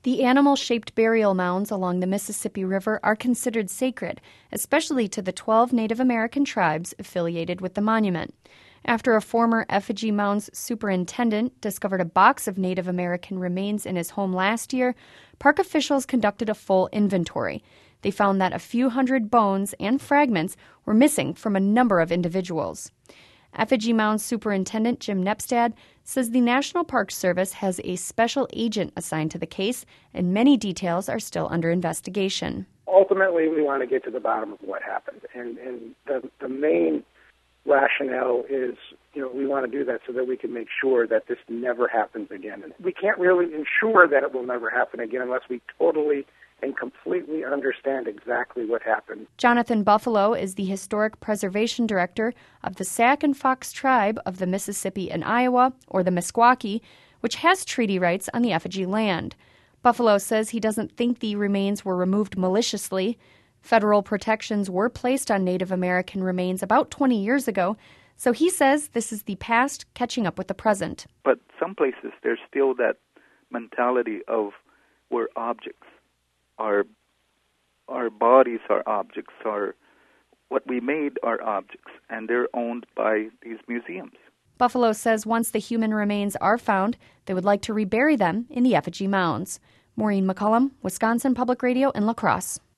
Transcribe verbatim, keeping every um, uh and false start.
The animal-shaped burial mounds along the Mississippi River are considered sacred, especially to the twelve Native American tribes affiliated with the monument. After a former effigy mounds superintendent discovered a box of Native American remains in his home last year, park officials conducted a full inventory. They found that a few hundred bones and fragments were missing from a number of individuals. Effigy Mounds Superintendent Jim Nepstad says the National Park Service has a special agent assigned to the case, and many details are still under investigation. Ultimately, we want to get to the bottom of what happened, and, and the, the main rationale is, you know, we want to do that so that we can make sure that this never happens again. And we can't really ensure that it will never happen again unless we totally and completely understand exactly what happened. Jonathan Buffalo is the Historic Preservation Director of the Sac and Fox Tribe of the Mississippi and Iowa, or the Meskwaki, which has treaty rights on the effigy land. Buffalo says he doesn't think the remains were removed maliciously. Federal protections were placed on Native American remains about twenty years ago, so he says this is the past catching up with the present. But some places there's still that mentality of we're objects. Our our bodies are objects, our what we made are objects, and they're owned by these museums. Buffalo says once the human remains are found, they would like to rebury them in the effigy mounds. Maureen McCullum, Wisconsin Public Radio in La Crosse.